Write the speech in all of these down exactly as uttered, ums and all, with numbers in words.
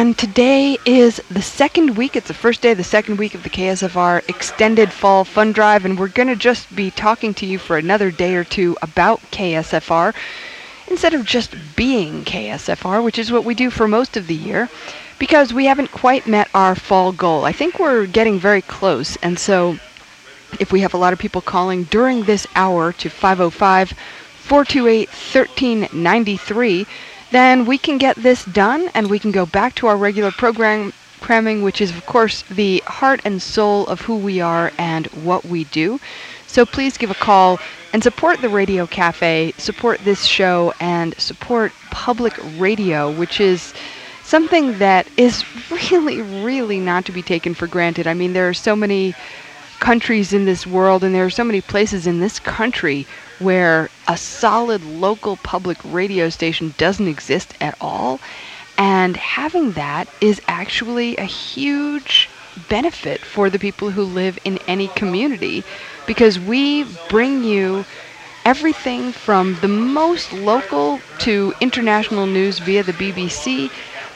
And today is the second week, it's the first day of the second week of the K S F R Extended Fall Fun Drive, and we're going to just be talking to you for another day or two about K S F R, instead of just being K S F R, which is what we do for most of the year, because we haven't quite met our fall goal. I think we're getting very close, and so if we have a lot of people calling during this hour to five oh five, four two eight, one three nine three, then we can get this done and we can go back to our regular programming, which is, of course, the heart and soul of who we are and what we do. So please give a call and support the Radio Cafe, support this show, and support public radio, which is something that is really, really not to be taken for granted. I mean, there are so many countries in this world, and there are so many places in this country where a solid local public radio station doesn't exist at all, and having that is actually a huge benefit for the people who live in any community, because we bring you everything from the most local to international news via the B B C,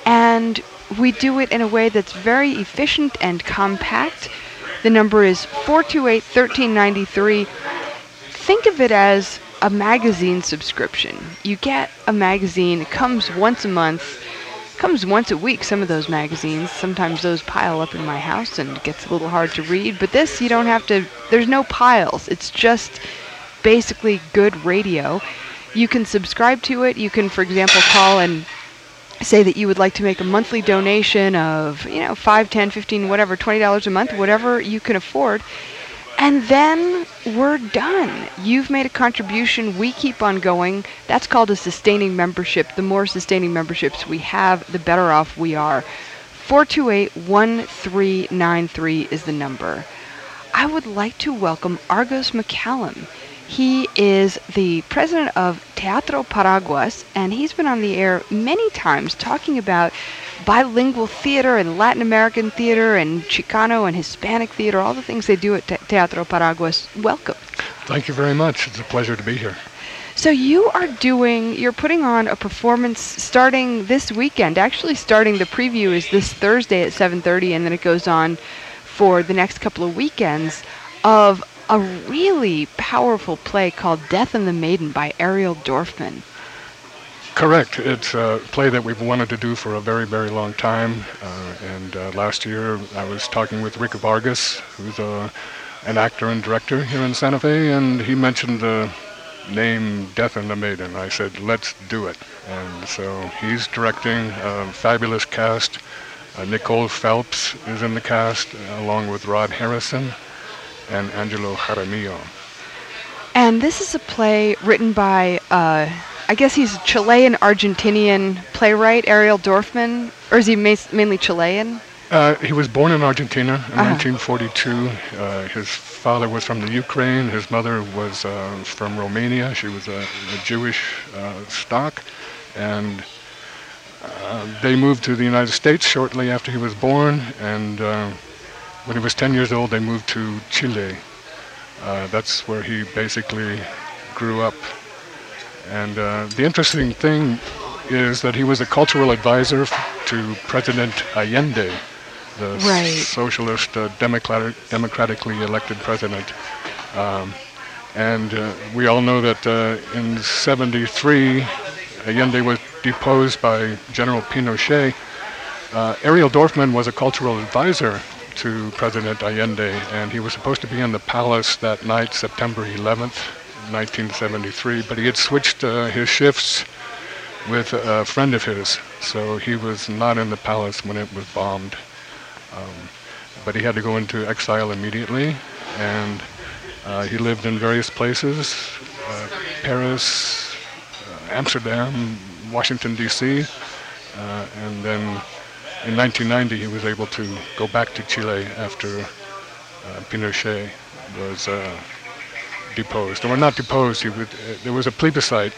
and we do it in a way that's very efficient and compact. The number is four two eight, one three nine three. Think of it as a magazine subscription. You get a magazine, it comes once a month, comes once a week, some of those magazines. Sometimes those pile up in my house and it gets a little hard to read, but this you don't have to, there's no piles. It's just basically good radio. You can subscribe to it. You can, for example, call and say that you would like to make a monthly donation of, you know, five, ten, fifteen, whatever, twenty dollars a month, whatever you can afford. And then we're done. You've made a contribution. We keep on going. That's called a sustaining membership. The more sustaining memberships we have, the better off we are. four two eight, one three nine three is the number. I would like to welcome Argos McCallum. He is the president of Teatro Paraguas, and he's been on the air many times talking about bilingual theater and Latin American theater and Chicano and Hispanic theater, all the things they do at Te- Teatro Paraguas. Welcome. Thank you very much. It's a pleasure to be here. So you are doing, you're putting on a performance starting this weekend. Actually, starting the preview is this Thursday at seven thirty, and then it goes on for the next couple of weekends, of a really powerful play called Death and the Maiden by Ariel Dorfman. Correct. It's a play that we've wanted to do for a very, very long time. Uh, and uh, last year I was talking with Rick Vargas, who's a, an actor and director here in Santa Fe, and he mentioned the name Death and the Maiden. I said, let's do it. And so he's directing a fabulous cast. Uh, Nicole Phelps is in the cast, uh, along with Rod Harrison and Angelo Jaramillo. And this is a play written by, uh, I guess he's a Chilean-Argentinian playwright, Ariel Dorfman, or is he ma- mainly Chilean? Uh, he was born in Argentina in uh-huh. nineteen forty-two. Uh, his father was from the Ukraine. His mother was uh, from Romania. She was a, a Jewish uh, stock. And uh, they moved to the United States shortly after he was born, and uh, when he was ten years old, they moved to Chile. Uh, that's where he basically grew up. And uh, the interesting thing is that he was a cultural advisor f- to President Allende, the right. s- socialist, uh, democratic, democratically elected president. Um, and uh, we all know that uh, in seventy-three, Allende was deposed by General Pinochet. Uh, Ariel Dorfman was a cultural advisor to President Allende, and he was supposed to be in the palace that night, September eleventh, nineteen seventy-three, but he had switched uh, his shifts with a friend of his, so he was not in the palace when it was bombed. Um, but he had to go into exile immediately, and uh, he lived in various places, uh, Paris, uh, Amsterdam, Washington, D C, uh, and then in nineteen ninety, he was able to go back to Chile after uh, Pinochet was uh, deposed. Or not deposed, he would, uh, there was a plebiscite,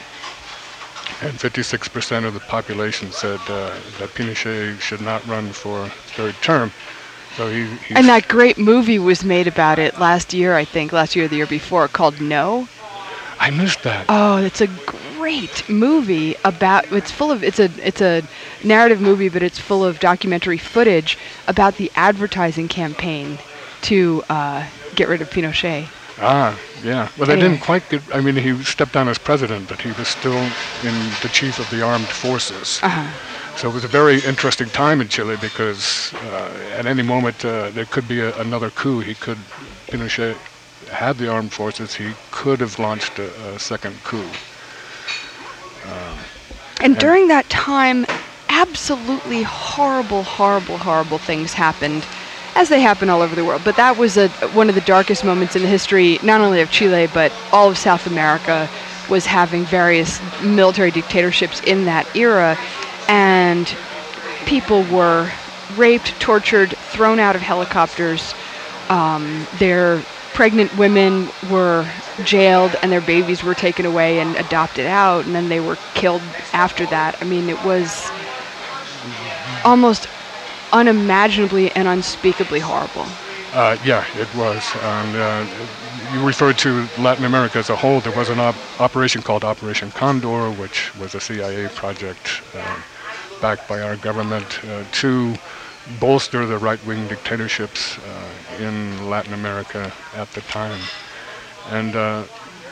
and fifty-six percent of the population said uh, that Pinochet should not run for third term. So he, and that great movie was made about it last year, I think, last year or the year before, called No. I missed that. Oh, it's a great movie about. It's full of. It's a. It's a narrative movie, but it's full of documentary footage about the advertising campaign to uh, get rid of Pinochet. Ah, yeah. Well, they Anyway. didn't quite get. I mean, he stepped down as president, but he was still in the chief of the armed forces. Uh-huh. So it was a very interesting time in Chile because uh, at any moment uh, there could be a, another coup. He could, Pinochet had the armed forces. He could have launched a, a second coup. And during that time, absolutely horrible, horrible, horrible things happened, as they happen all over the world. But that was a, one of the darkest moments in the history, not only of Chile, but all of South America was having various military dictatorships in that era. And people were raped, tortured, thrown out of helicopters. Um, their pregnant women were jailed and their babies were taken away and adopted out, and then they were killed after that. I mean, it was almost unimaginably and unspeakably horrible. Uh, yeah, it was. And uh, you referred to Latin America as a whole. There was an op- operation called Operation Condor, which was a C I A project uh, backed by our government uh, to bolster the right-wing dictatorships uh, in Latin America at the time. And uh,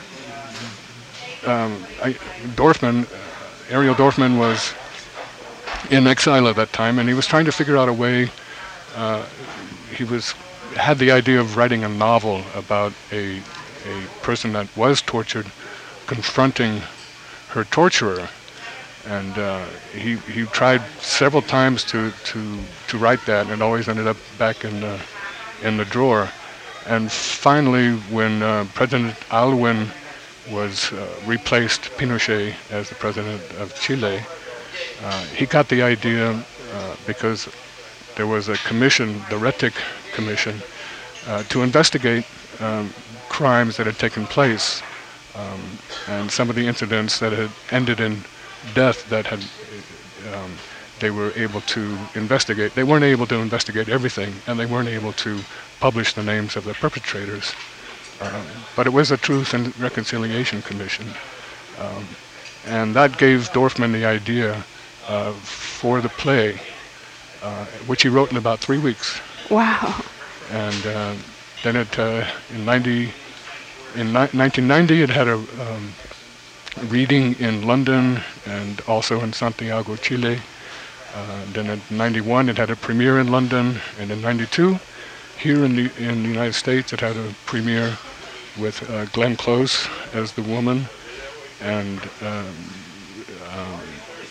um, I, Dorfman, uh, Ariel Dorfman was in exile at that time, and he was trying to figure out a way. Uh, he was had the idea of writing a novel about a a person that was tortured, confronting her torturer, and uh, he he tried several times to to to write that, and it always ended up back in the in the drawer. And finally, when uh, President Aylwin was uh, replaced Pinochet as the president of Chile, uh, he got the idea uh, because there was a commission, the Rettig Commission, uh, to investigate um, crimes that had taken place um, and some of the incidents that had ended in death that had um, they were able to investigate. They weren't able to investigate everything, and they weren't able to publish the names of the perpetrators. Um, but it was a Truth and Reconciliation Commission. Um, and that gave Dorfman the idea uh, for the play, uh, which he wrote in about three weeks. Wow. And uh, then it, uh, in ninety, in ni- nineteen ninety, it had a um, reading in London and also in Santiago, Chile. Uh, then in ninety-one, it had a premiere in London, and in ninety-two, here in the in the United States, it had a premiere with uh, Glenn Close as the woman, and um, um,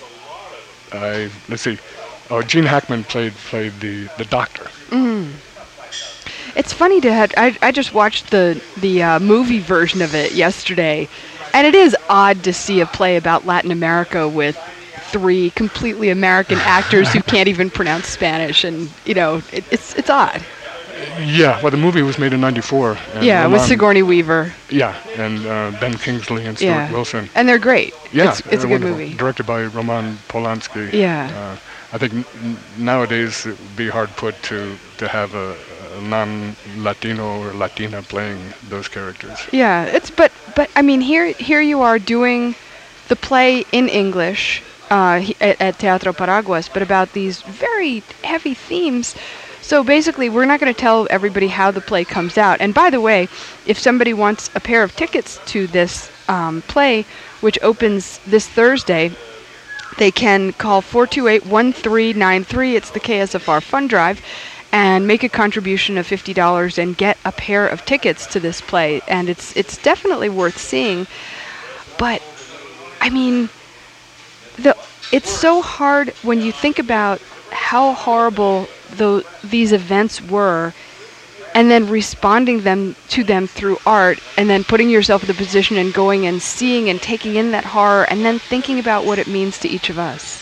I let's see, oh, Gene Hackman played played the the doctor. Mm. It's funny to have. I I just watched the the uh, movie version of it yesterday, and it is odd to see a play about Latin America with three completely American actors who can't even pronounce Spanish, and you know, it, it's it's odd. Yeah, well, the movie was made in ninety-four. And Yeah, with Roman- Sigourney Weaver. Yeah, and uh, Ben Kingsley and Stuart Yeah, Wilson. and they're great. Yeah, it's, it's a they're good wonderful. movie. Directed by Roman Polanski. Yeah. Uh, I think n- n- nowadays it would be hard put to, to have a, a non-Latino or Latina playing those characters. Yeah, it's but but I mean here here you are doing the play in English uh, he- at, at Teatro Paraguas, but about these very heavy themes. So basically, we're not going to tell everybody how the play comes out. And by the way, if somebody wants a pair of tickets to this um, play, which opens this Thursday, they can call four two eight, one three nine three. It's the K S F R Fund Drive, and make a contribution of fifty dollars and get a pair of tickets to this play. And it's it's definitely worth seeing. But, I mean, the it's so hard when you think about how horrible the, these events were, and then responding them to them through art, and then putting yourself in the position and going and seeing and taking in that horror, and then thinking about what it means to each of us.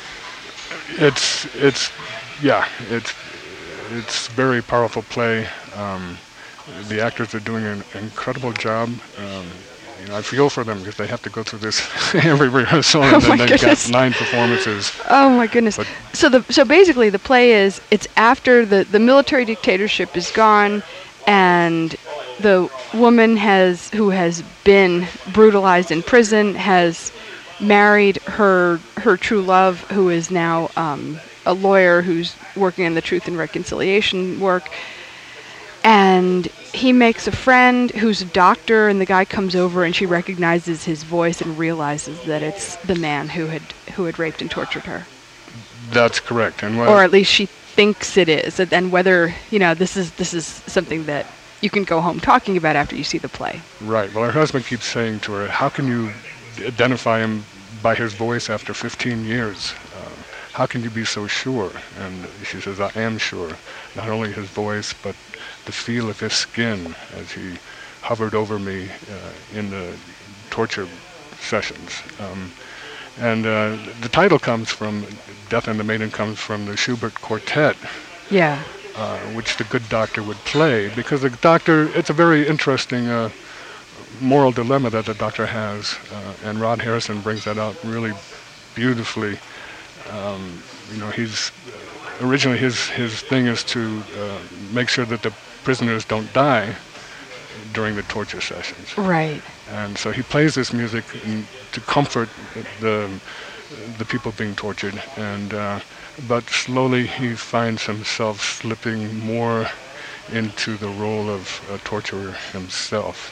It's it's yeah it's it's very powerful play. Um, the actors are doing an incredible job. Um, you know, I feel for them because they have to go through this every rehearsal, and Oh then my they've goodness. got nine performances. Oh my goodness. But- So the so basically the play is it's after the, the military dictatorship is gone, and the woman has who has been brutalized in prison has married her her true love, who is now um, a lawyer who's working on the Truth and Reconciliation work. And he makes a friend who's a doctor, and the guy comes over, and she recognizes his voice and realizes that it's the man who had who had raped and tortured her. That's correct. And or at least she thinks it is. And, and whether, you know, this is this is something that you can go home talking about after you see the play. Right. Well, her husband keeps saying to her, how can you identify him by his voice after fifteen years? Uh, how can you be so sure? And she says, I am sure. Not only his voice, but the feel of his skin as he hovered over me uh, in the torture sessions. Um, and uh, the title comes from, Death and the Maiden comes from the Schubert Quartet. Yeah. Uh, which the good doctor would play, because the doctor, it's a very interesting uh, moral dilemma that the doctor has, uh, and Rod Harrison brings that out really beautifully. Um, you know, he's originally his his thing is to uh, make sure that the prisoners don't die during the torture sessions. Right. And so he plays this music in, to comfort the the people being tortured, and uh, but slowly he finds himself slipping more into the role of a torturer himself.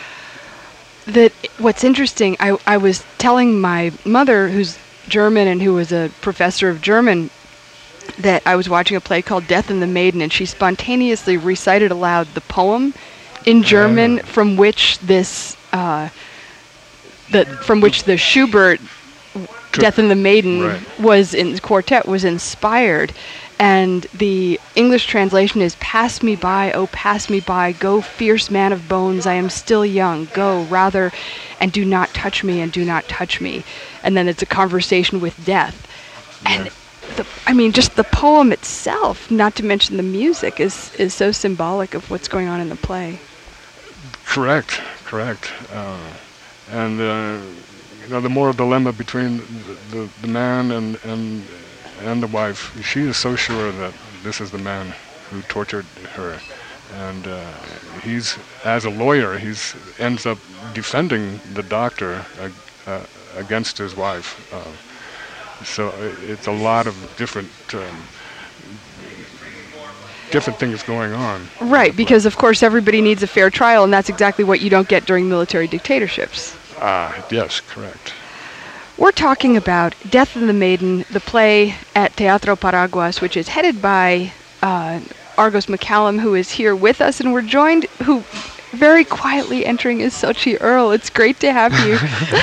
That what's interesting, I, I was telling my mother, who's German and who was a professor of German, that I was watching a play called Death and the Maiden, and she spontaneously recited aloud the poem in German uh, from which this, uh, the, from which the Schubert Death and the Maiden right. was in quartet was inspired, and the English translation is "Pass me by, oh pass me by, go fierce man of bones, I am still young, go rather, and do not touch me, and do not touch me," and then it's a conversation with death, yeah. and the, I mean just the poem itself, not to mention the music, is is so symbolic of what's going on in the play. Correct, correct, uh, and. Uh, You know, the moral dilemma between the, the, the man and, and and the wife. She is so sure that this is the man who tortured her, and uh, he's, as a lawyer, he's ends up defending the doctor uh, uh, against his wife. Uh, so it's a lot of different um, different things going on. Right, because of course everybody needs a fair trial, and that's exactly what you don't get during military dictatorships. Ah, yes, correct. We're talking about Death and the Maiden, the play at Teatro Paraguas, which is headed by uh, Argos McCallum, who is here with us, and we're joined, who very quietly entering is Sochi Earl. It's great to have you.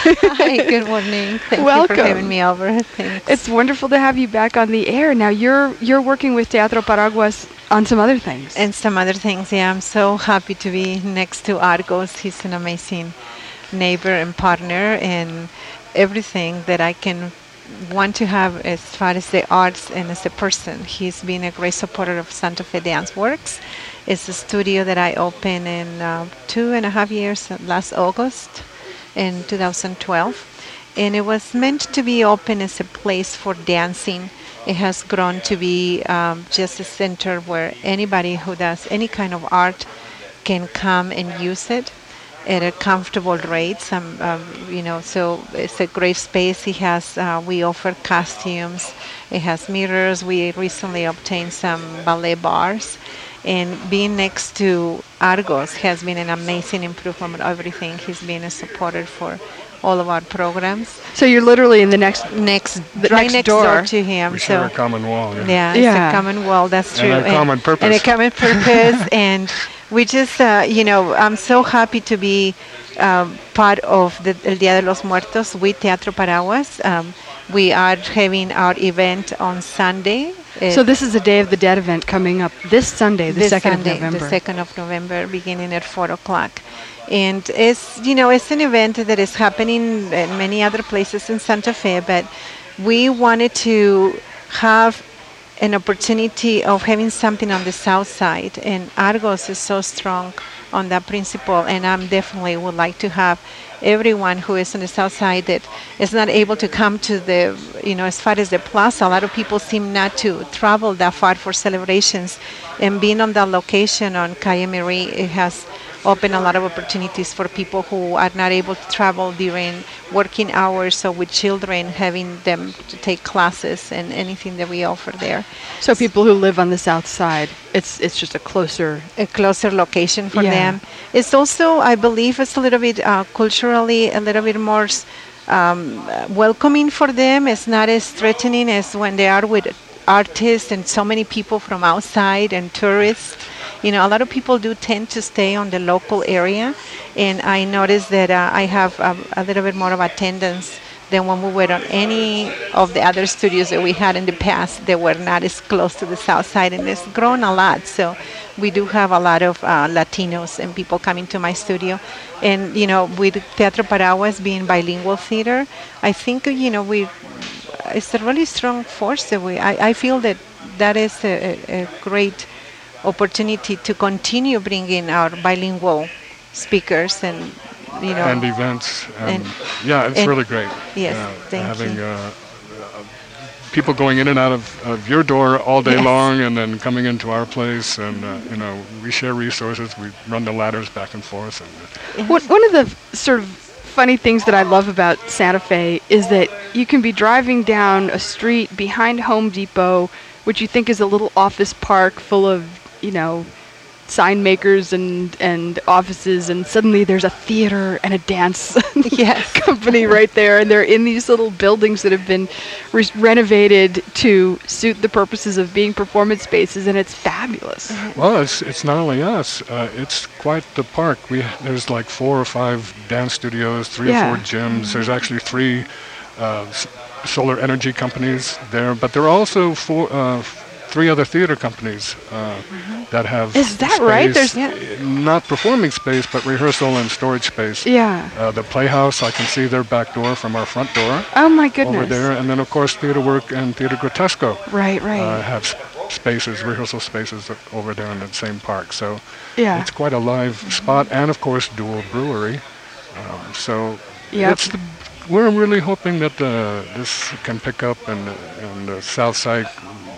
Hi, good morning. Thank Welcome. you for having me over. Thanks. It's wonderful to have you back on the air. Now you're you're working with Teatro Paraguas on some other things. And some other things, yeah. I'm so happy to be next to Argos. He's an amazing neighbor and partner, and everything that I can want to have as far as the arts and as a person. He's been a great supporter of Santa Fe Dance Works. It's a studio that I opened in uh, two and a half years, uh, last August in two thousand twelve. And it was meant to be open as a place for dancing. It has grown to be um, just a center where anybody who does any kind of art can come and use it at a comfortable rate. Some, um, you know, so it's a great space. He has, uh, we offer costumes. It has mirrors. We recently obtained some ballet bars, and being next to Argos has been an amazing improvement on everything. He's been a supporter for all of our programs. So you're literally in the next Next, the right next next door. door to him. We so share a common wall. Yeah. yeah, it's Yeah. a common wall. That's true. And a common purpose. And a common purpose. And we just, uh, you know, I'm so happy to be um, part of the El Día de los Muertos with Teatro Paraguas. Um, we are having our event on Sunday. So this is a Day of the Dead event coming up this Sunday, the this second Sunday, of November. the second of November, beginning at four o'clock. And it's, you know, it's an event that is happening in many other places in Santa Fe, but we wanted to have an opportunity of having something on the south side, and Argos is so strong on that principle, and I definitely would like to have everyone who is on the south side that is not able to come to the, you know, as far as the plaza. A lot of people seem not to travel that far for celebrations, and being on that location on Calle Marie, it has open a lot of opportunities for people who are not able to travel during working hours. So with children, having them to take classes and anything that we offer there. So people who live on the south side, it's it's just a closer a closer location for Yeah. them. It's also, I believe, it's a little bit uh, culturally a little bit more s- um, uh, welcoming for them. It's not as threatening as when they are with artists and so many people from outside and tourists. You know, a lot of people do tend to stay on the local area, and I noticed that uh, I have um, a little bit more of attendance than when we were on any of the other studios that we had in the past that were not as close to the south side, and it's grown a lot. So we do have a lot of uh, Latinos and people coming to my studio. And, you know, with Teatro Paraguas being bilingual theater, I think, uh, you know, we it's a really strong force that we, I, I feel that that is a, a a great opportunity to continue bringing our bilingual speakers and, you know, and events. And, and- yeah, it's and- really great. yes, uh, thank having you. Uh, uh, people going in and out of, of your door all day Yes. long, and then coming into our place, and uh, you know, we share resources. We run the ladders back and forth. And One one of the f- sort of funny things that I love about Santa Fe is that you can be driving down a street behind Home Depot, which you think is a little office park full of, you know, sign makers and, and offices, and suddenly there's a theater and a dance Yes. company right there, and they're in these little buildings that have been re- renovated to suit the purposes of being performance spaces, and it's fabulous. well, it's it's not only us. Uh, it's quite the park. We there's like four or five dance studios, three Yeah. or four gyms. There's actually three uh, s- solar energy companies there, but there are also four. Uh, Three other theater companies uh, that have Is that right? space, There's- uh, not performing space, but rehearsal and storage space. Yeah. Uh, the Playhouse, I can see their back door from our front door Oh my goodness. over there, and then of course Theater Work and Theater Grotesco Right, right. uh, have s- spaces, rehearsal spaces over there in that same park. So Yeah. it's quite a live spot, and of course Dual Brewery. Um, so Yep. it's the, we're really hoping that uh, this can pick up, and and the South Side.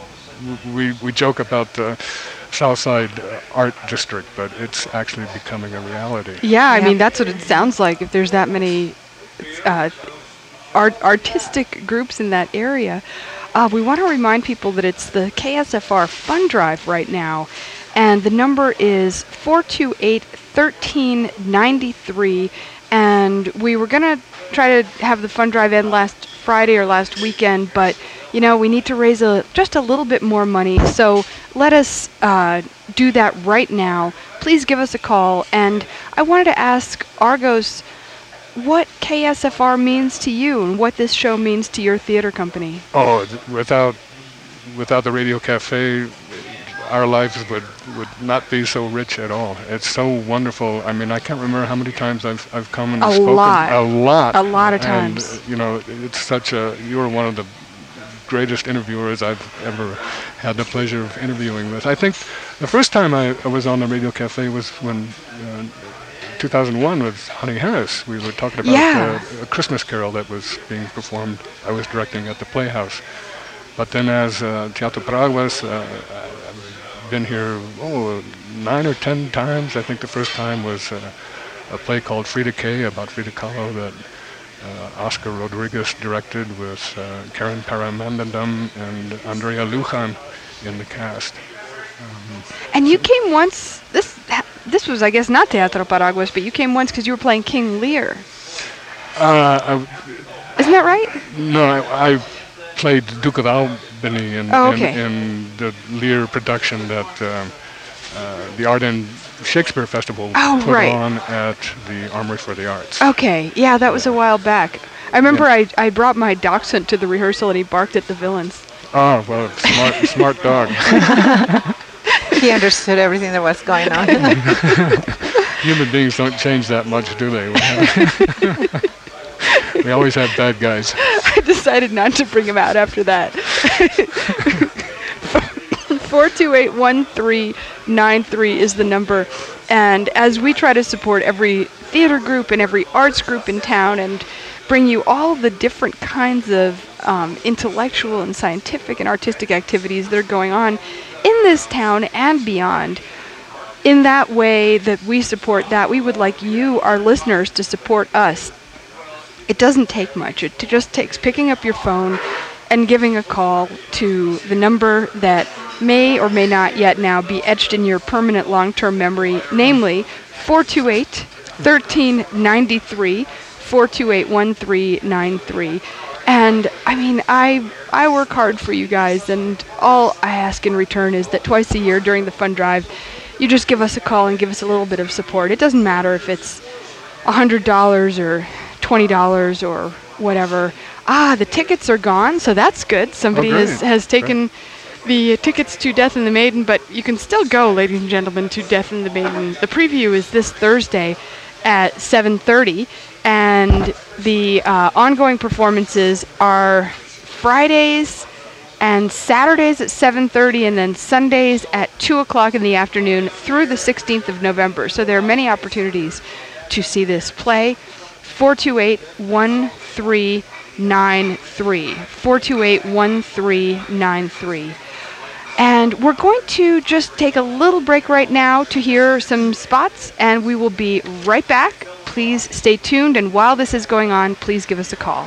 We we joke about the South Side uh, Art District, but it's actually becoming a reality. Yeah, I Yeah. mean that's what it sounds like. If there's that many uh, art artistic groups in that area, uh, we want to remind people that it's the K S F R Fund Drive right now, and the number is four two eight, one three nine three. And we were gonna try to have the fund drive end last Friday or last weekend, but you know we need to raise a just a little bit more money. So let us uh, do that right now. Please give us a call. And I wanted to ask Argos what K S F R means to you and what this show means to your theater company. Oh, th- without without the Radio Cafe, our lives would, would not be so rich at all. It's so wonderful. I mean, I can't remember how many times I've I've come and A spoken. lot. A lot. A lot of And, times. uh, you know, it's such a. You're one of the greatest interviewers I've ever had the pleasure of interviewing with. I think the first time I, I was on the Radio Cafe was when. Uh, two thousand one with Honey Harris. We were talking about Yeah. uh, a Christmas Carol that was being performed. I was directing at the Playhouse. But then as uh, Teatro Paraguas, uh, I've been here, oh, nine or ten times. I think the first time was uh, a play called Frida K about Frida Kahlo that uh, Oscar Rodriguez directed with uh, Karen Paramandandam and Andrea Lujan in the cast. And you came once. This this was, I guess, not Teatro Paraguas, but you came once because you were playing King Lear. Uh, I, Isn't that right? No, I, I played Duke of Albany in, Oh, okay. in, in the Lear production that um, uh, the Art and Shakespeare Festival Oh, put right. on at the Armory for the Arts. Okay, yeah, that was a while back. I remember I, I brought my dachshund to the rehearsal and he barked at the villains. Oh, well, smart, smart dog. He understood everything that was going on. Human beings don't change that much, do they? We, have we always have bad guys. I decided not to bring him out after that. four two eight, one three nine three is the number. And as we try to support every theater group and every arts group in town and bring you all the different kinds of um, intellectual and scientific and artistic activities that are going on in this town and beyond, in that way that we support that, we would like you, our listeners, to support us. It doesn't take much. It just takes picking up your phone and giving a call to the number that may or may not yet now be etched in your permanent long-term memory, namely four two eight, one three nine three, four two eight, one three nine three. And I mean, I I work hard for you guys, and all I ask in return is that twice a year during the fund drive, you just give us a call and give us a little bit of support. It doesn't matter if it's one hundred dollars or twenty dollars or whatever. Ah, the tickets are gone, so that's good. Somebody oh, has, has taken great. the uh, tickets to Death and the Maiden, but you can still go, ladies and gentlemen, to Death and the Maiden. The preview is this Thursday at seven thirty, and the uh, ongoing performances are Fridays and Saturdays at seven thirty, and then Sundays at two o'clock in the afternoon through the sixteenth of November. So there are many opportunities to see this play. four two eight, one three nine three. four two eight, one three nine three. And we're going to just take a little break right now to hear some spots, and we will be right back. Please stay tuned, and while this is going on, please give us a call.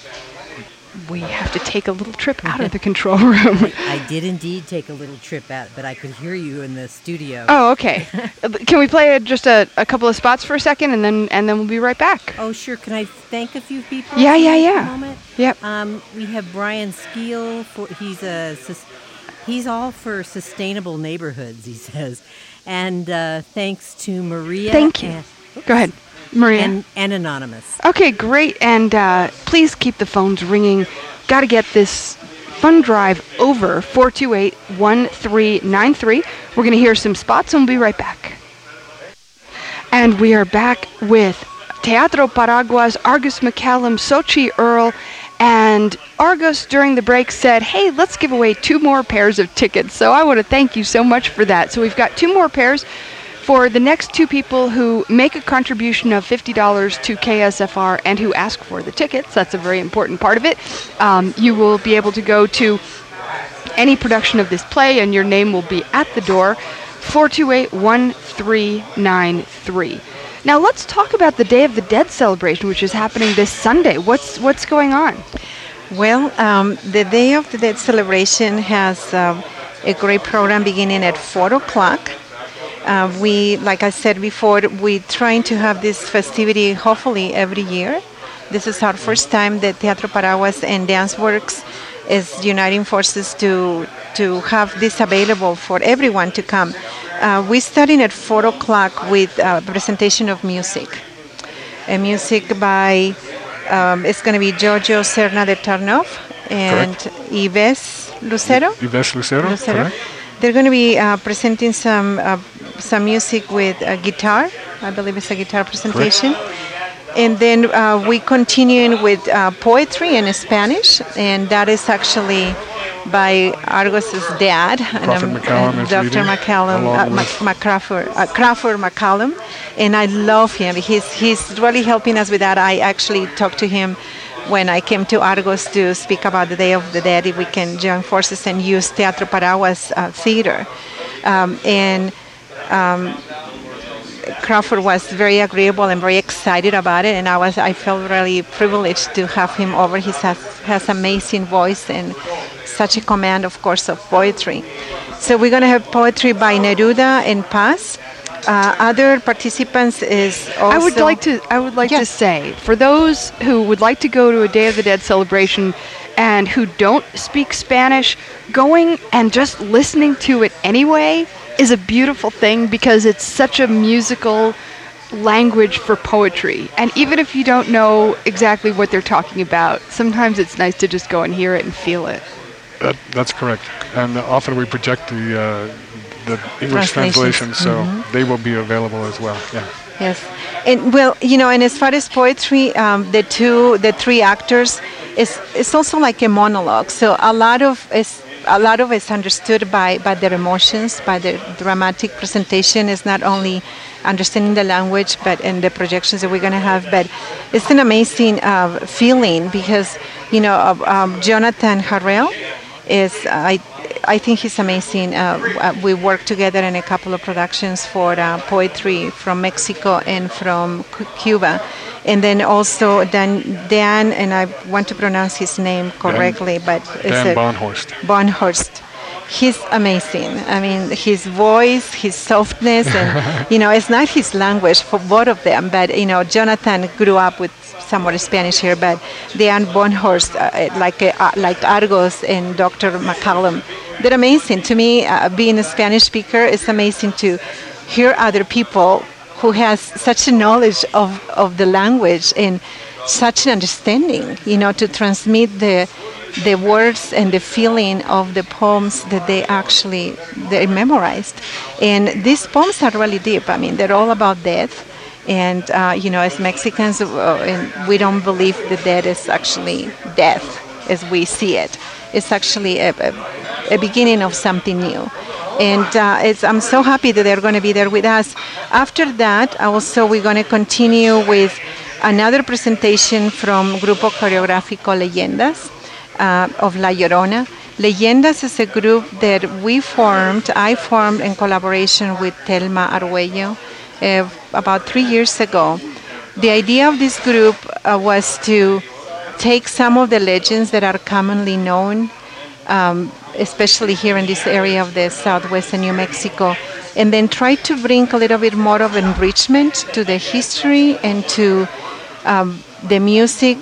We have to take a little trip out of the control room. I did indeed take a little trip out, but I could hear you in the studio. Oh, okay. Can we play a, just a, a couple of spots for a second, and then and then we'll be right back? Oh, sure. Can I thank a few people? Yeah, yeah, for yeah. A moment? Yep. Um, we have Brian Skeel. For, he's a he's all for sustainable neighborhoods, he says. And uh, thanks to Maria. Thank you. And, Go ahead. Maria. And, and Anonymous. Okay, great. And uh, please keep the phones ringing. Got to get this fund drive over. four two eight, one three nine three. We're going to hear some spots, and we'll be right back. And we are back with Teatro Paraguas, Argus McCallum, Xochitl Earle, and Argus during the break said, hey, let's give away two more pairs of tickets. So I want to thank you so much for that. So we've got two more pairs for the next two people who make a contribution of fifty dollars to K S F R and who ask for the tickets. That's a very important part of it. Um, you will be able to go to any production of this play, and your name will be at the door. four two eight, one three nine three. Now let's talk about the Day of the Dead celebration, which is happening this Sunday. What's what's going on? Well, um, the Day of the Dead celebration has uh, a great program beginning at four o'clock. Uh, we, like I said before, we're trying to have this festivity hopefully every year. This is our first time that Teatro Paraguas and DanceWorks is uniting forces to to have this available for everyone to come. Uh, we're starting at four o'clock with a presentation of music. A music by, um, it's going to be Giorgio Serna de Tarnov and Correct. Yves Lucero. Yves Lucero, Lucero. correct. They're going to be uh, presenting some uh, some music with a guitar. I believe it's a guitar presentation. Correct. And then uh, we continue with uh, poetry in Spanish, and that is actually by Argos's dad, Crawford and, McCallum, and Doctor McCallum, uh, Mac- Mac- Crawford, uh, Crawford McCallum, and I love him. He's he's really helping us with that. I actually talked to him when I came to Argos to speak about the Day of the Dead, if we can join forces and use Teatro Paraguas uh, theater. Um, and um, Crawford was very agreeable and very excited about it, and I was I felt really privileged to have him over. He has has amazing voice and such a command, of course, of poetry. So we're going to have poetry by Neruda and Paz. Uh, other participants is also... I would like to I would like yes. to say, for those who would like to go to a Day of the Dead celebration and who don't speak Spanish, going and just listening to it anyway is a beautiful thing, because it's such a musical language for poetry. And even if you don't know exactly what they're talking about, sometimes it's nice to just go and hear it and feel it. That, that's correct. And often we project the uh, the English translation, so mm-hmm. they will be available as well. Yeah. Yes, and well, you know, and as far as poetry, um, the two, the three actors, is it's also like a monologue. So a lot of is a lot of it's understood by by their emotions, by their dramatic presentation. Is not only understanding the language, but in the projections that we're going to have. But it's an amazing uh, feeling, because you know uh, um, Jonathan Harrell is I I think he's amazing. Uh, we worked together in a couple of productions for uh, poetry from Mexico and from C- Cuba. And then also Dan, Dan, and I want to pronounce his name correctly, Dan, but it's Dan a Bonhorst. Bonhorst. He's amazing. I mean, his voice, his softness, and, you know, it's not his language for both of them, but, you know, Jonathan grew up with somewhat Spanish here, but Dan Bonhorst, uh, like uh, like Argos and Doctor McCallum, they're amazing. To me, uh, being a Spanish speaker, it's amazing to hear other people who has such a knowledge of, of the language and such an understanding, you know, to transmit the the words and the feeling of the poems that they actually they memorized. And these poems are really deep. I mean, they're all about death. And, uh, you know, as Mexicans, uh, and we don't believe that death is actually death as we see it. It's actually a, a, a beginning of something new. And uh, it's, I'm so happy that they're going to be there with us. After that, also we're going to continue with another presentation from Grupo Coreográfico Leyendas uh, of La Llorona. Leyendas is a group that we formed, I formed in collaboration with Telma Arguello uh, about three years ago. The idea of this group uh, was to take some of the legends that are commonly known, um, especially here in this area of the Southwest and New Mexico, and then try to bring a little bit more of enrichment to the history and to um, the music,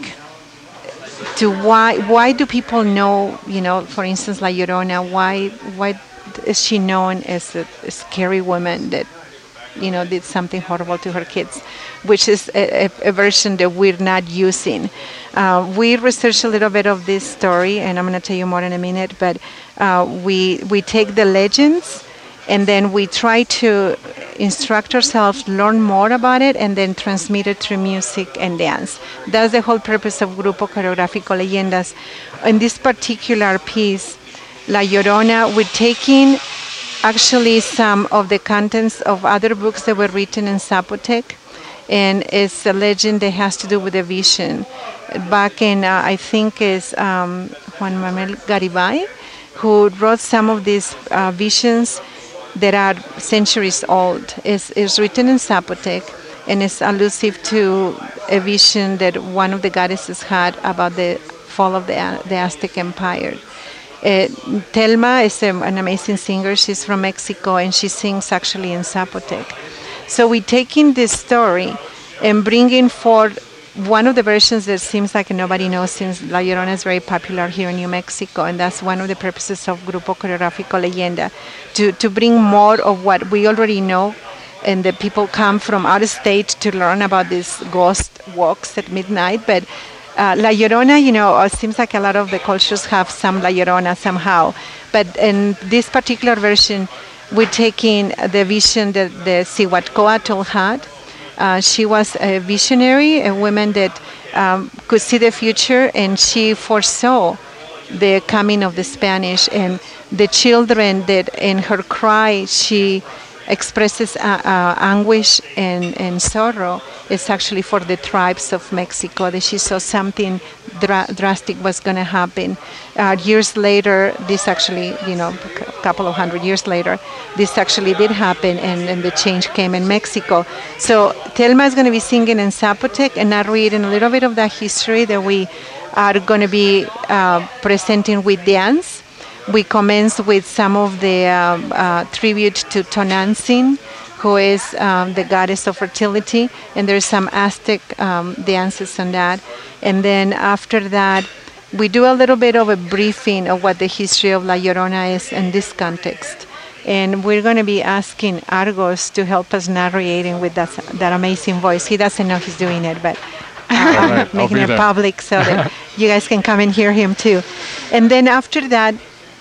to why why do people know, you know, for instance, La Llorona, why why is she known as a, a scary woman that, you know, did something horrible to her kids, which is a, a, a version that we're not using. Uh, we researched a little bit of this story, and I'm going to tell you more in a minute, but uh, we we take the legends, and then we try to instruct ourselves, learn more about it, and then transmit it through music and dance. That's the whole purpose of Grupo Coreográfico Leyendas. In this particular piece, La Llorona, we're taking actually some of the contents of other books that were written in Zapotec, and it's a legend that has to do with a vision. Back in, uh, I think is um, Juan Manuel Garibay, who wrote some of these uh, visions that are centuries old. It's, it's written in Zapotec, and it's allusive to a vision that one of the goddesses had about the fall of the, the Aztec Empire. Uh, Telma is a, an amazing singer. She's from Mexico, and she sings actually in Zapotec. So we're taking this story and bringing forth one of the versions that seems like nobody knows, since La Llorona is very popular here in New Mexico, and that's one of the purposes of Grupo Coreográfico Leyenda, to, to bring more of what we already know, and the people come from out of state to learn about these ghost walks at midnight. But Uh, La Llorona, you know, it seems like a lot of the cultures have some La Llorona somehow. But in this particular version, we're taking the vision that the Cihuatcoatl had. Uh, she was a visionary, a woman that um, could see the future, and she foresaw the coming of the Spanish. And the children that in her cry, she expresses uh, uh, anguish and, and sorrow, is actually for the tribes of Mexico, that she saw something dra- drastic was going to happen. Uh, years later, this actually, you know, a couple of hundred years later, this actually did happen, and, and the change came in Mexico. So Telma is going to be singing in Zapotec and narrating a little bit of that history that we are going to be uh, presenting with dance. We commence with some of the um, uh, tribute to Tonantzin, who is um, the goddess of fertility, and there's some Aztec um, dances on that. And then after that, we do a little bit of a briefing of what the history of La Llorona is in this context. And we're going to be asking Argos to help us narrating with that, that amazing voice. He doesn't know he's doing it, but I'm right, making it there. public so that you guys can come and hear him too. And then after that,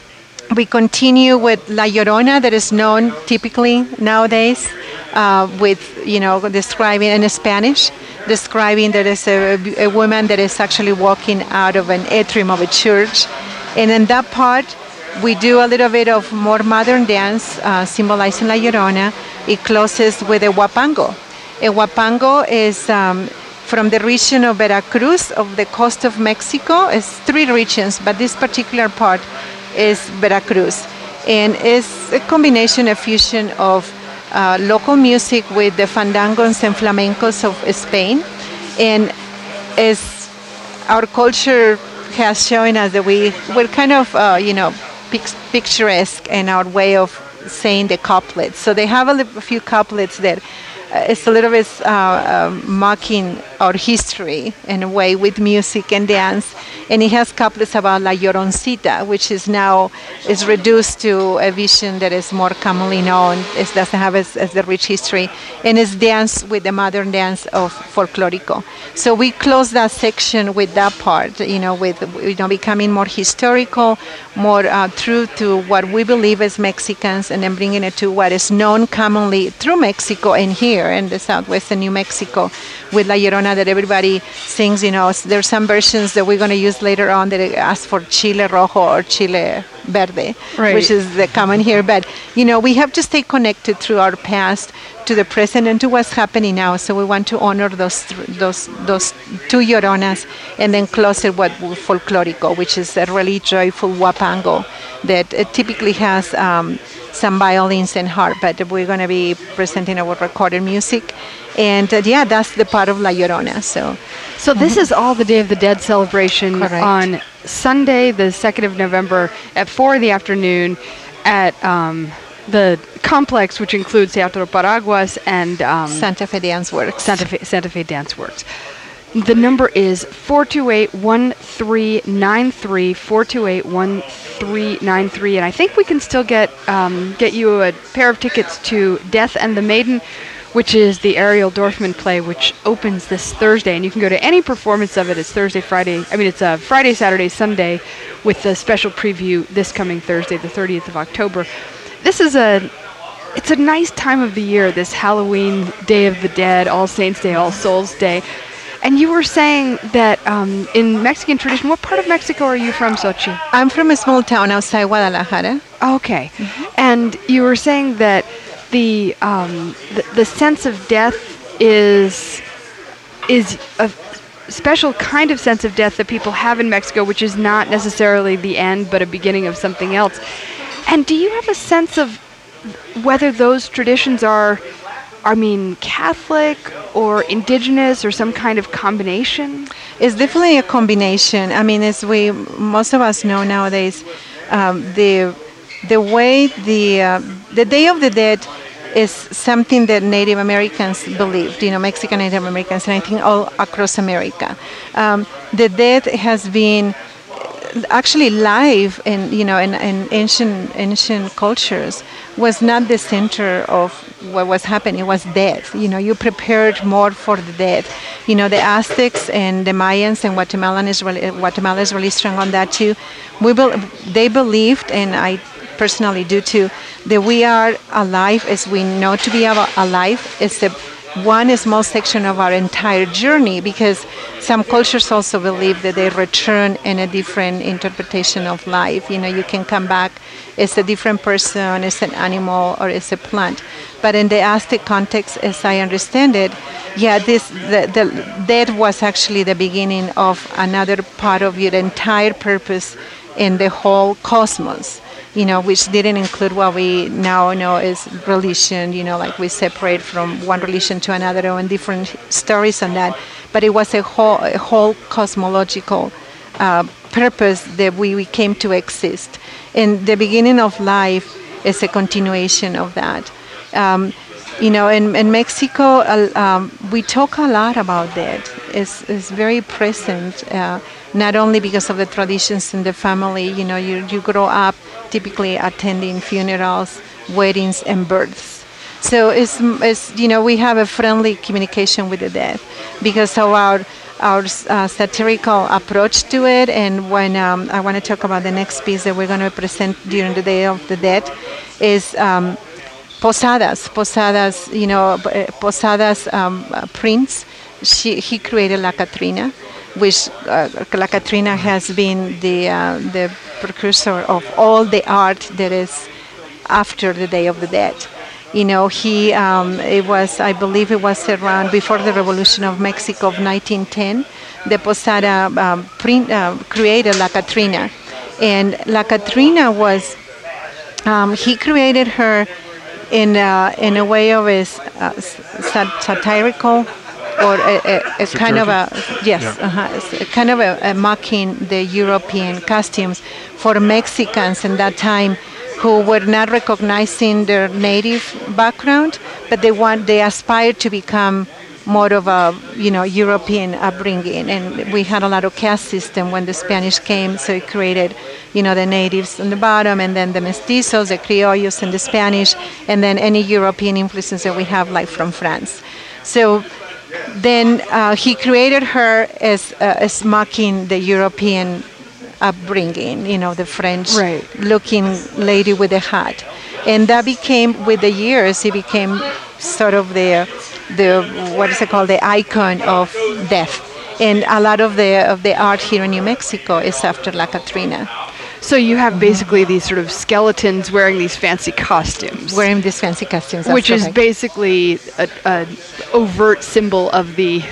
we continue with La Llorona, that is known typically nowadays uh, with, you know, describing in Spanish, describing that is a, a woman that is actually walking out of an atrium of a church. And in that part, we do a little bit of more modern dance uh, symbolizing La Llorona. It closes with a huapango. A huapango is um, from the region of Veracruz, of the coast of Mexico. It's three regions, but this particular part is Veracruz. And it's a combination, a fusion of uh, local music with the fandangos and flamencos of Spain. And as our culture has shown us that we, we're kind of, uh, you know, pic- picturesque in our way of saying the couplets. So they have a, li- a few couplets that uh, it's a little bit uh, uh, mocking our history in a way with music and dance. And it has couplets about La Lloroncita, which is now is reduced to a vision that is more commonly known. It doesn't have as, as the rich history, and is dance with the modern dance of folklorico. So we close that section with that part, you know, with you know becoming more historical, more uh, true to what we believe as Mexicans, and then bringing it to what is known commonly through Mexico and here in the southwestern New Mexico with La Llorona that everybody sings. You know, there's some versions that we're going to use later on that ask for chile rojo or chile verde, right. which is the common here. But, you know, we have to stay connected through our past to the present and to what's happening now. So we want to honor those those those two Lloronas and then close it with folklorico, which is a really joyful huapango that uh, typically has um, some violins and harp, but we're going to be presenting our recorded music. And uh, yeah, that's the part of La Llorona. So, so this is all the Day of the Dead celebration. Correct. On Sunday, the second of November at four in the afternoon at um, the complex, which includes Teatro Paraguas and um, Santa Fe Dance Works. Santa Fe, Santa Fe Dance Works. The number is four two eight, one three nine three, four two eight, one three nine three, and I think we can still get um, get you a pair of tickets to Death and the Maiden, which is the Ariel Dorfman play, which opens this Thursday, and you can go to any performance of it. It's Thursday, Friday, I mean it's a Friday, Saturday, Sunday, with the special preview this coming Thursday, the thirtieth of October. This is a, it's a nice time of the year, this Halloween, Day of the Dead, All Saints Day, All Souls Day. And you were saying that um, in Mexican tradition, what part of Mexico are you from, Xochitl? I'm from a small town outside Guadalajara. Okay. Mm-hmm. And you were saying that the, um, the the sense of death is is a special kind of sense of death that people have in Mexico, which is not necessarily the end, but a beginning of something else. And do you have a sense of whether those traditions are, I mean, Catholic or indigenous or some kind of combination? It's definitely a combination. I mean, as we most of us know nowadays, um, the the way the uh, the Day of the Dead is something that Native Americans believed. You know, Mexican Native Americans, and I think all across America. Um, the dead has been actually live in you know in, in ancient ancient cultures was not the center of what was happening. It was death. You know, you prepared more for the death. You know, the Aztecs and the Mayans and Guatemalan is really, Guatemala is really strong on that too. We be, they believed, and I personally do too, that we are alive as we know to be alive. It's a one small section of our entire journey, because some cultures also believe that they return in a different interpretation of life. You know, you can come back as a different person, as an animal, or as a plant. But in the Aztec context, as I understand it, yeah, this the, the death was actually the beginning of another part of your entire purpose in the whole cosmos. You know, which didn't include what we now know as religion, you know, like we separate from one religion to another, and different stories on that. But it was a whole, a whole cosmological uh, purpose that we, we came to exist. And the beginning of life is a continuation of that. Um, you know, in, in Mexico, uh, um, we talk a lot about that. It's, it's very present, uh, not only because of the traditions in the family. You know, you, you grow up typically attending funerals, weddings, and births. So it's, it's you know, we have a friendly communication with the death because of our our uh, satirical approach to it. And when um, I want to talk about the next piece that we're going to present during the Day of the Dead is um, Posadas. Posadas, you know, Posadas um, uh, Prince, she, he created La Catrina, which uh, La Catrina has been the uh, the precursor of all the art that is after the Day of the Dead. You know, he um, it was, I believe, it was around before the Revolution of Mexico of nineteen ten. The Posada um, print, uh, created La Catrina, And La Catrina was, um, he created her in a, in a way of a uh, sat- satirical or a, a, a kind of a, yes, yeah. uh-huh, a kind of a, a mocking the European costumes for Mexicans in that time who were not recognizing their native background, but they want, they aspired to become more of a, you know, European upbringing. And we had a lot of caste system when the Spanish came, so it created, you know, the natives on the bottom, and then the mestizos, the criollos, and the Spanish, and then any European influences that we have, like from France. So then uh, he created her as, uh, as mocking the European upbringing, you know, the French-looking right. lady with a hat. And that became, with the years, it became sort of the, the what is it called, the icon of death. And a lot of the of the art here in New Mexico is after La Catrina. So you have basically these sort of skeletons wearing these fancy costumes. Wearing these fancy costumes, Which correct. is basically a, a overt symbol of the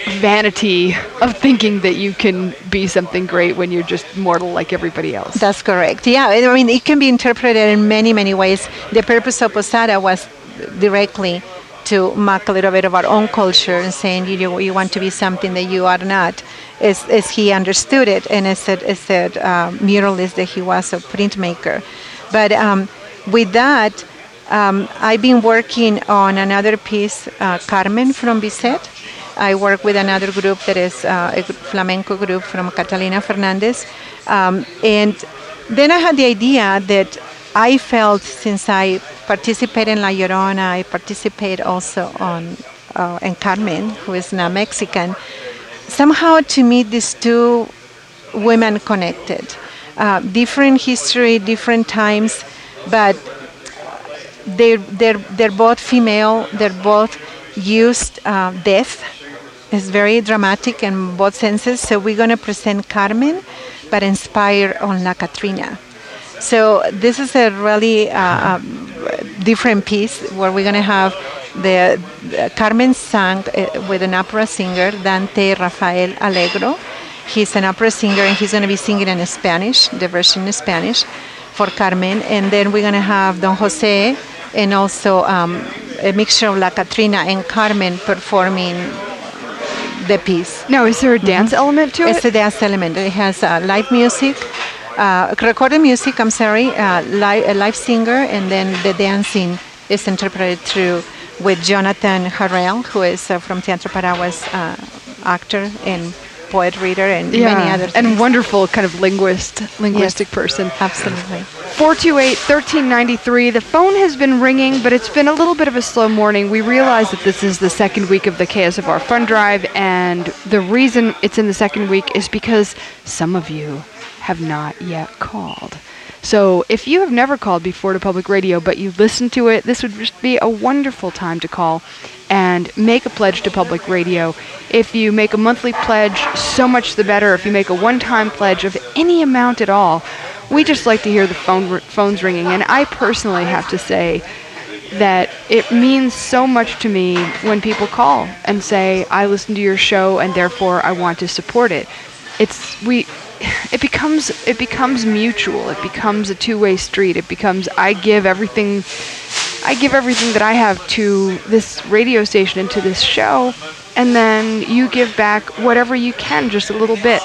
vanity of thinking that you can be something great when you're just mortal like everybody else. That's correct. Yeah, I mean, it can be interpreted in many, many ways. The purpose of Posada was directly to mock a little bit of our own culture and saying you you want to be something that you are not, as, as he understood it, and as a, as a uh, muralist that he was, a printmaker. But um, with that, um, I've been working on another piece, uh, Carmen from Bizet. I work with another group that is uh, a flamenco group from Catalina Fernandez. Um, and then I had the idea that I felt, since I participate in La Llorona, I participate also on uh, in Carmen, who is now Mexican, somehow to me these two women connected. Uh, different history, different times, but they're, they're, they're both female, they're both used uh, death. It's very dramatic in both senses. So we're going to present Carmen, but inspired on La Catrina. So this is a really uh, um, different piece where we're going to have the, the Carmen sang uh, with an opera singer, Dante Rafael Allegro. He's an opera singer, and he's going to be singing in Spanish, the version in Spanish for Carmen. And then we're going to have Don Jose and also um, a mixture of La Catrina and Carmen performing the piece. Now, is there a dance mm-hmm. element to it's it? It's a dance element. It has uh, live music, uh, recorded music, I'm sorry, uh, li- a live singer, and then the dancing is interpreted through with Jonathan Harrell, who is uh, from Teatro Paraguas, uh, actor and poet reader, and yeah, many other things. And wonderful kind of linguist, linguistic yes, person. Absolutely. four two eight, one three nine three. The phone has been ringing, but it's been a little bit of a slow morning. We realize that this is the second week of the K S F R Fund Drive, and the reason it's in the second week is because some of you have not yet called. So if you have never called before to public radio, but you listen to it, this would just be a wonderful time to call and make a pledge to public radio. If you make a monthly pledge, so much the better. If you make a one-time pledge of any amount at all, we just like to hear the phone phones ringing. And I personally have to say that it means so much to me when people call and say, I listen to your show and therefore I want to support it. It's we it becomes it becomes mutual. It becomes a two-way street. It becomes I give everything I give everything that I have to this radio station and to this show, and then you give back whatever you can, just a little bit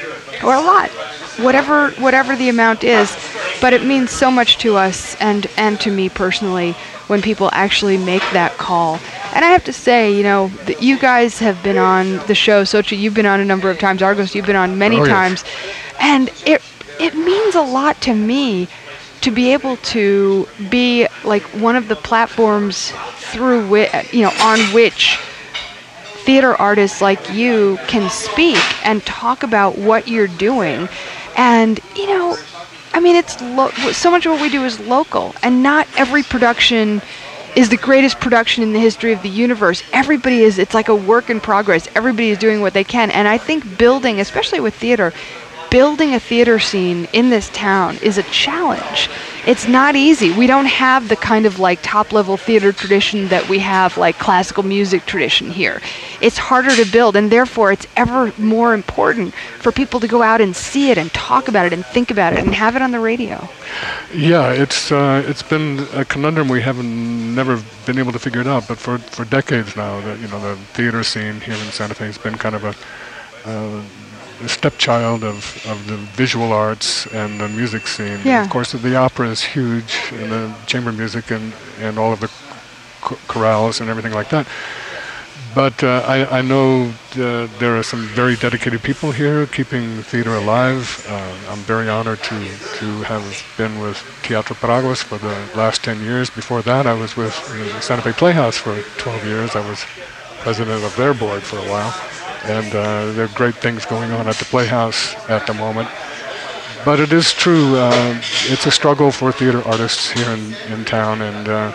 or a lot. Whatever whatever the amount is, but it means so much to us and, and to me personally when people actually make that call. And I have to say, you know, that you guys have been on the show, Xochitl, you've been on a number of times, Argos, you've been on many oh, yes. times, and it it means a lot to me to be able to be like one of the platforms through which, you know, on which theater artists like you can speak and talk about what you're doing. And, you know, I mean, it's lo- so much of what we do is local, and not every production is the greatest production in the history of the universe. Everybody is, it's like a work in progress. Everybody is doing what they can. And I think building, especially with theater, building a theater scene in this town is a challenge. It's not easy. We don't have the kind of like top level theater tradition that we have like classical music tradition here. It's harder to build, and therefore it's ever more important for people to go out and see it and talk about it and think about it and have it on the radio. Yeah, it's uh, it's been a conundrum we haven't never been able to figure it out. But for, for decades now, that you know the theater scene here in Santa Fe has been kind of a, uh, a stepchild of, of the visual arts and the music scene. Yeah. And of course, the opera is huge, and the chamber music and, and all of the ch- chorales and everything like that. But uh, I, I know uh, there are some very dedicated people here keeping theater alive. Uh, I'm very honored to, to have been with Teatro Paraguas for the last ten years. Before that, I was with the Santa Fe Playhouse for twelve years. I was president of their board for a while. And uh, there are great things going on at the Playhouse at the moment. But it is true, uh, it's a struggle for theater artists here in, in town. And uh,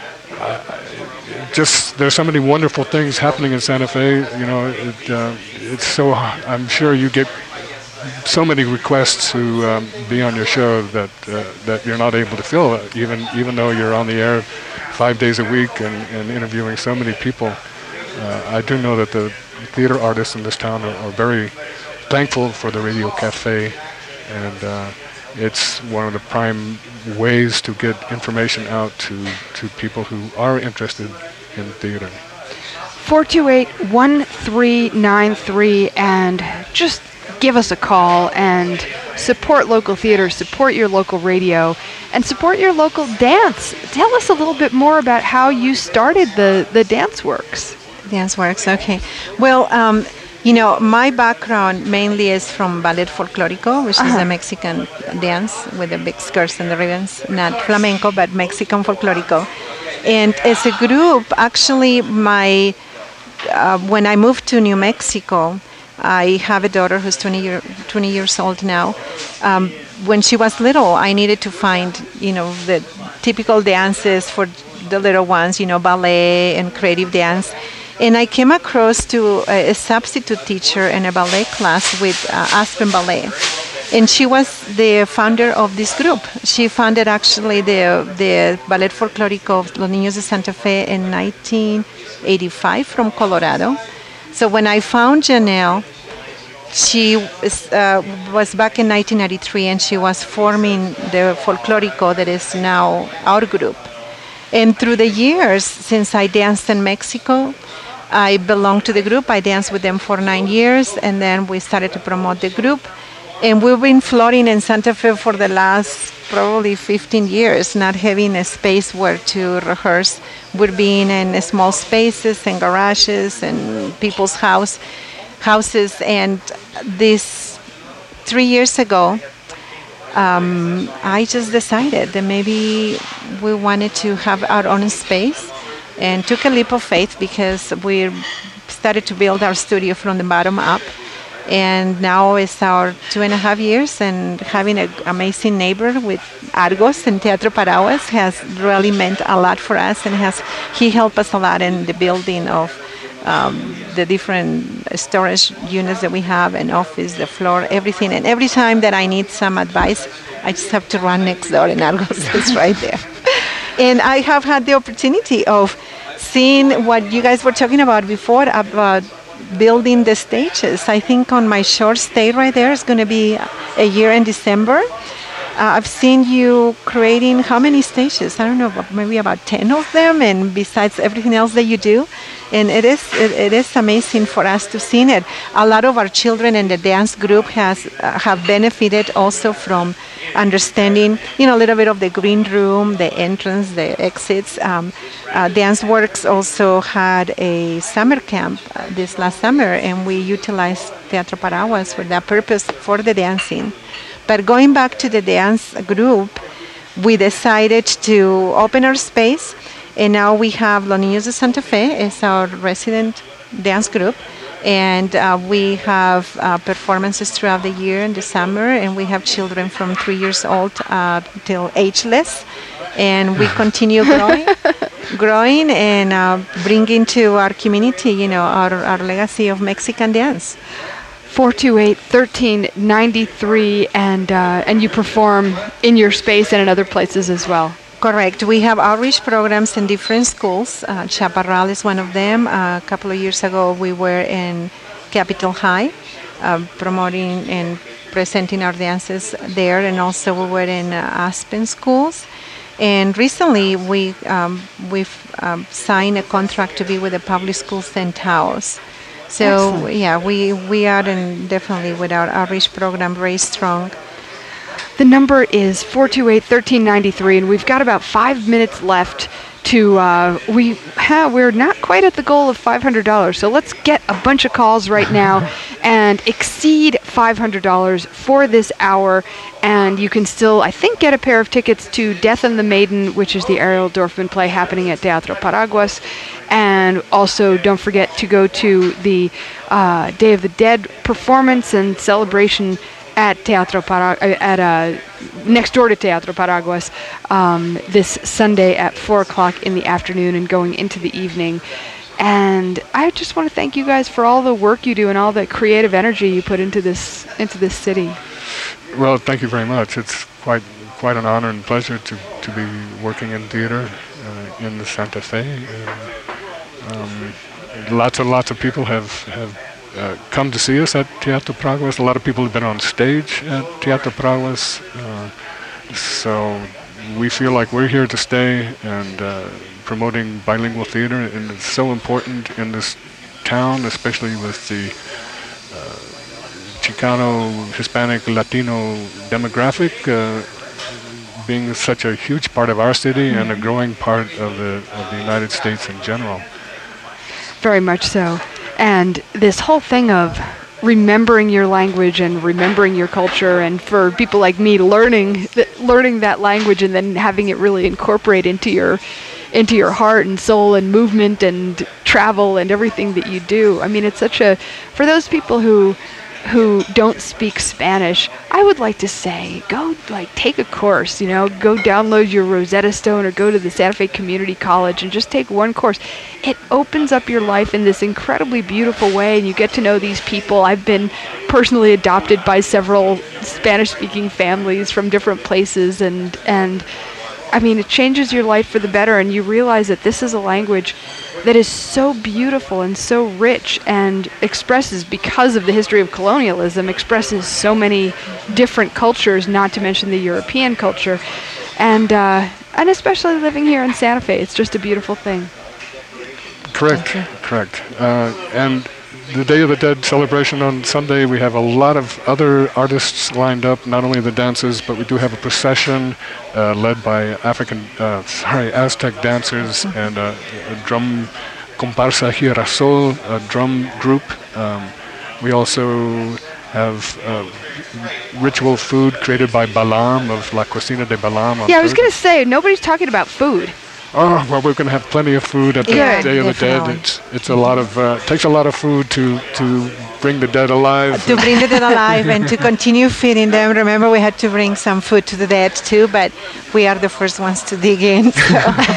I, just there's so many wonderful things happening in Santa Fe. You know, it, uh, it's so. I'm sure you get so many requests to um, be on your show that uh, that you're not able to fill, even even though you're on the air five days a week and, and interviewing so many people. Uh, I do know that the theater artists in this town are, are very thankful for the Radio Cafe, and uh, it's one of the prime ways to get information out to, to people who are interested in theater. four two eight, one three nine three, and just give us a call and support local theater, support your local radio, and support your local dance. Tell us a little bit more about how you started the, the Dance Works. Dance Works, okay. Well, um, you know, my background mainly is from Ballet Folklorico, which uh-huh. is a Mexican dance with the big skirts and the ribbons, not flamenco, but Mexican Folklorico. And as a group, actually, my uh, when I moved to New Mexico, I have a daughter who's twenty, year, twenty years old now. Um, when she was little, I needed to find, you know, the typical dances for the little ones, you know, ballet and creative dance. And I came across to a, a substitute teacher in a ballet class with uh, Aspen Ballet. And she was the founder of this group. She founded actually the the Ballet Folklorico of Los Niños de Santa Fe in nineteen eighty-five from Colorado. So when I found Janelle, she was, uh, was back in nineteen ninety-three, and she was forming the Folklorico that is now our group. And through the years, since I danced in Mexico, I belonged to the group. I danced with them for nine years, and then we started to promote the group. And we've been floating in Santa Fe for the last probably fifteen years, not having a space where to rehearse. We're being in small spaces and garages and people's house houses. And this three years ago, um, I just decided that maybe we wanted to have our own space, and took a leap of faith because we started to build our studio from the bottom up. And now it's our two and a half years, and having an amazing neighbor with Argos and Teatro Paraguas has really meant a lot for us, and has he helped us a lot in the building of um, the different storage units that we have, and office, the floor, everything. And every time that I need some advice, I just have to run next door, and Argos is right there. And I have had the opportunity of seeing what you guys were talking about before, about building the stages. I think on my short stay right there is going to be a year in December. Uh, I've seen you creating how many stages? I don't know, maybe about ten of them, and besides everything else that you do. And it is it, it is amazing for us to see it. A lot of our children in the dance group has uh, have benefited also from understanding, you know, a little bit of the green room, the entrance, the exits. Um, uh, Dance Works also had a summer camp uh, this last summer, and we utilized Teatro Paraguas for that purpose, for the dancing. But going back to the dance group, we decided to open our space, and now we have Los Niños de Santa Fe as our resident dance group. And uh, we have uh, performances throughout the year in the summer, and we have children from three years old uh, till ageless. And we continue growing, growing and uh, bringing to our community, you know, our, our legacy of Mexican dance. four two eight, one three nine three, and uh, and you perform in your space and in other places as well. Correct. We have outreach programs in different schools. Uh, Chaparral is one of them. Uh, a couple of years ago, we were in Capitol High, uh, promoting and presenting our dances there, and also we were in uh, Aspen schools. And recently, we um, we've um, signed a contract to be with the public schools Saint Taos. So Excellent. yeah, we we are in definitely with our outreach program very strong. The number is four two eight, one three nine three, and we've got about five minutes left to, uh, we ha, we're not quite at the goal of five hundred dollars, so let's get a bunch of calls right now and exceed five hundred dollars for this hour, and you can still, I think, get a pair of tickets to Death and the Maiden, which is the Ariel Dorfman play happening at Teatro Paraguas, and also don't forget to go to the uh, Day of the Dead performance and celebration at Teatro Parag- at uh, next door to Teatro Paraguas um, this Sunday at four o'clock in the afternoon and going into the evening. And I just want to thank you guys for all the work you do and all the creative energy you put into this into this city. Well, thank you very much. It's quite quite an honor and pleasure to, to be working in theater uh, in the Santa Fe. Uh, um, lots and lots of people have have. Uh, come to see us at Teatro Paraguas. A lot of people have been on stage at Teatro Paraguas. Uh, so we feel like we're here to stay and uh, promoting bilingual theater, and it's so important in this town, especially with the uh, Chicano, Hispanic, Latino demographic uh, being such a huge part of our city mm-hmm. and a growing part of the, of the United States in general. Very much so. And this whole thing of remembering your language and remembering your culture, and for people like me learning th- learning that language and then having it really incorporate into your into your heart and soul and movement and travel and everything that you do. I mean, it's such a, for those people who who don't speak Spanish, I would like to say, go like take a course, you know, go download your Rosetta Stone or go to the Santa Fe Community College and just take one course. It opens up your life in this incredibly beautiful way, and you get to know these people. I've been personally adopted by several Spanish-speaking families from different places, and and I mean, it changes your life for the better, and you realize that this is a language that is so beautiful and so rich and expresses, because of the history of colonialism, expresses so many different cultures, not to mention the European culture. And uh, and especially living here in Santa Fe, it's just a beautiful thing. Correct, correct. Uh, and the Day of the Dead celebration on Sunday, we have a lot of other artists lined up, not only the dances, but we do have a procession uh, led by African, uh, sorry, Aztec dancers and uh, a drum comparsa girasol, a drum group. Um, we also have uh, ritual food created by Balam of La Cocina de Balam. On yeah, I was Thursday. going to say, nobody's talking about food. Oh, well, we're going to have plenty of food at the Yeah, Day of the Dead. definitely. It's it's a lot of uh, takes a lot of food to to bring the dead alive. To bring the dead alive and to continue feeding them. Remember, we had to bring some food to the dead too, but we are the first ones to dig in. So.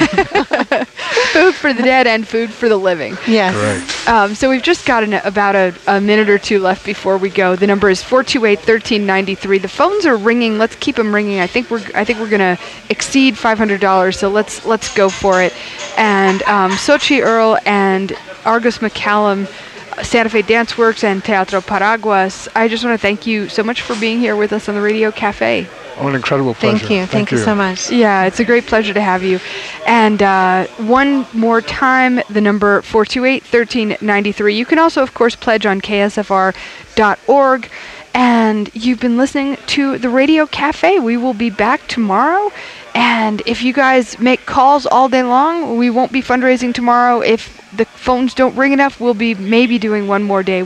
Food for the dead and food for the living. Yes. Correct. Um, so we've just got an, about a, a minute or two left before we go. The number is four two eight, one three nine three. The phones are ringing. Let's keep them ringing. I think we're I think we're gonna exceed five hundred dollars. So let's let's go for it. And um, Xochitl Earl and Argus McCallum, Santa Fe Dance Works and Teatro Paraguas, I just want to thank you so much for being here with us on the Radio Cafe. Oh, an incredible pleasure. Thank you. Thank, you so much. Yeah, it's a great pleasure to have you. And uh, one more time, the number four two eight, one three nine three. You can also, of course, pledge on K S F R dot org. And you've been listening to the Radio Cafe. We will be back tomorrow. And if you guys make calls all day long, we won't be fundraising tomorrow. If the phones don't ring enough, we'll be maybe doing one more day.